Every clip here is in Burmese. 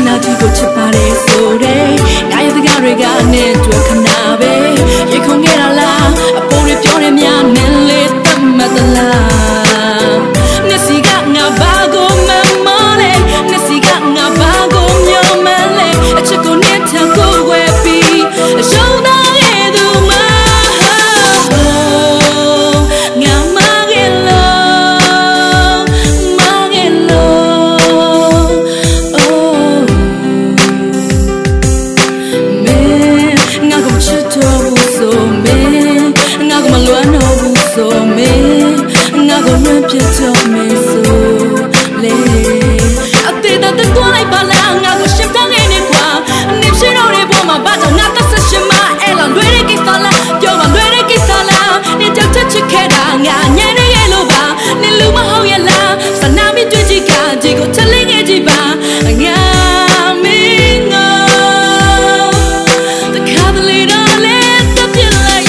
နာတီကိုချစ်ပါတယ်ဆိုတဲ့ငါရဲ့စကားတွေကနဲ့တွေ့ခဏပဲရေခုန်ခဲ့တာလားအပေါ်တွေပြောနေများနဲ့လေးတတ်မှတ်သလားမျက်စိကငါဘာကိုမမလဲမျက်စိကငါဘာကိုမျောမလဲအချစ်ကိုနဲ့ထပ်ကိုဝဲပြီးရှုံးသားရဲ့သူမဖြစ်တော့မေဆိုလေအသေးတာတော့လိုက်ပါလားငါကိုရှင်းတန်းနေနေကွာနေရှိတော့တဲ့ဘောမှာဘာကြောင့်ငါသက်ဆက်ရှင်မအဲ့လားလွယ်တဲ့ကိစ္စလားပြောပါလွယ်တဲ့ကိစ္စလားနေတောက်ချက်ချစ်ခဲ့တာငါညံနေရဲ့လို့ပါနေလူမဟုတ်ရဲ့လားစနာမီတွေ့ကြည့်ကဒီကိုချက်လေးငယ်ကြည့်ပါငါမင်းငါတခါတလေတော့လေတပ်ပြလိုက်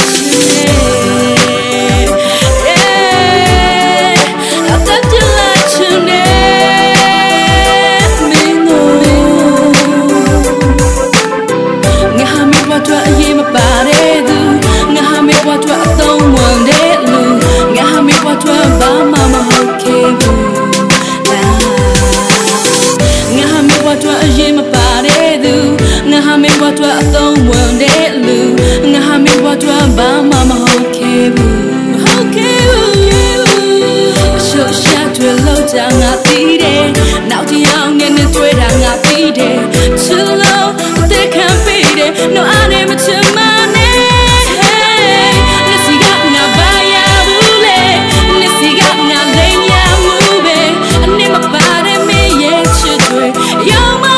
အတွက်အသုံးဝင်တဲ့လူငါဟာမင်းဘဝအတွက်ဘာမှမဟုတ်ခဲ့ဘူးမဟုတ်ခဲ့ဘူးရှုပ်ရှားတွေလောက်ကြငါသိတယ်နောက်တစ်ယောက်နဲ့တွေ့တာငါသိတယ်ချစ်လို့အသက်ခံပေးတယ် no အားနဲ့မချင်မနဲ့လက်စီကငါဘာရဘူးလေလက်စီကငါလိမ်ရမှုပဲအနေမပါတဲ့မင်းရဲ့ချစ်တွေရောမ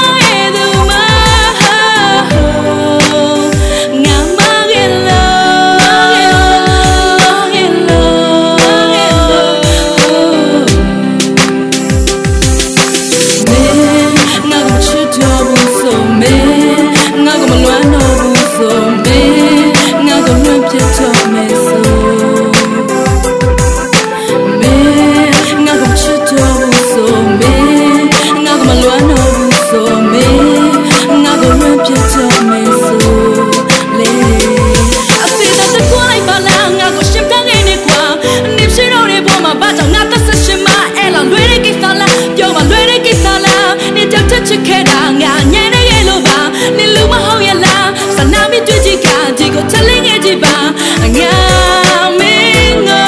ချစ်ခဲ့တာငါညံနေရဲ့လို့ပါနေလူမဟုတ်ရဲ့လားစနာမီတွေ့ကြည့်ကဒီကိုချက်လေးငယ်ကြည့်ပါငါမင်းငါ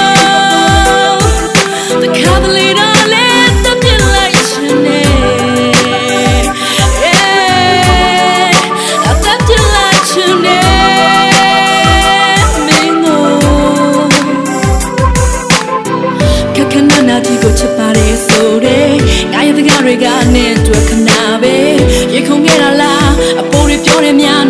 တခါတလေတော့လေတပ်ပြလိုက်ရှင်နေအတပ်ပြလိုက်ရှင်နေမင်းငါခက်ခဏနာတီကိုချစ်ပါတယ်ဆိုတဲ့ငါရဲ့စကားတွေကနဲ့တွေ့ခဏပဲရေခုန်ခဲ့တာလားအပေါ်တွေပြောနေများ